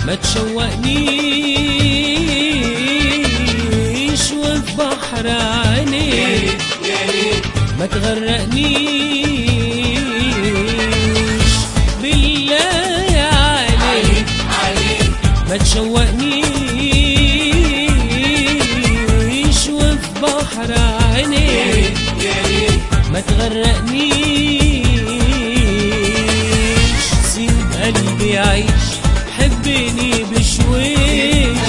ما تشوقنيش وفي بحر عينيك ما تغرقنيش بالله عليك ما تشوقنيش وفي بحر عينيك ما تغرقنيش سيب قلبي يعيش حبني بشويش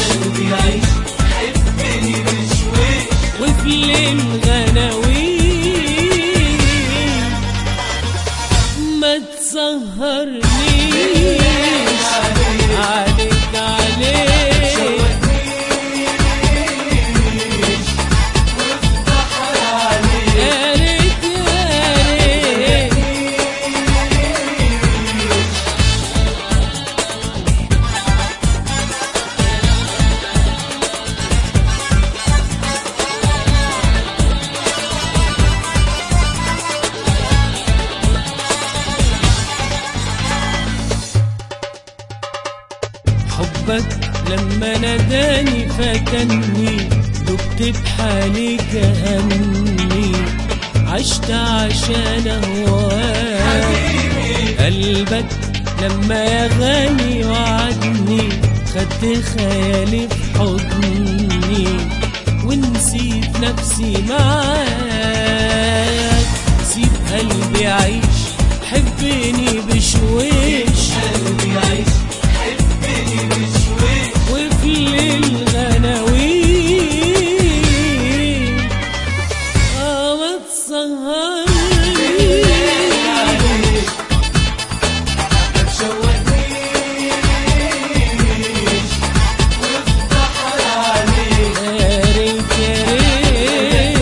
وفي ليل غناويش ما تسهرنيش عليك يا ريت يا ريت حبك لما ناداني فتني دبت بحالي كأني عشت عشان هواك قلبك لما يغني وعدني خدت خيالي في حضني ونسيت نفسي معاك سيب قلبي يعيش حبني بشويش وفي الغناوين ما تسهرنيش ما تشوقنيش وفي بحر عليك يا ريت يا ريت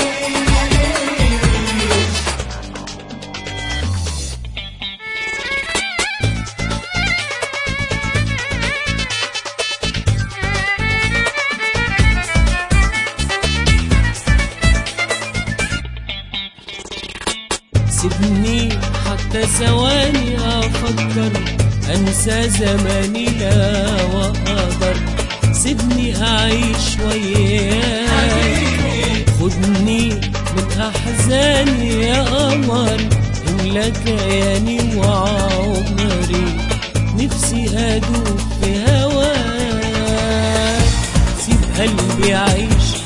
سيبني حتى ثواني أفكر أنسى زماني لا وأقدر سيبني أعيش وياك خدني من أحزاني يا قمر املى كياني وعمري نفسي أدوب في هواك سيب قلبي يعيش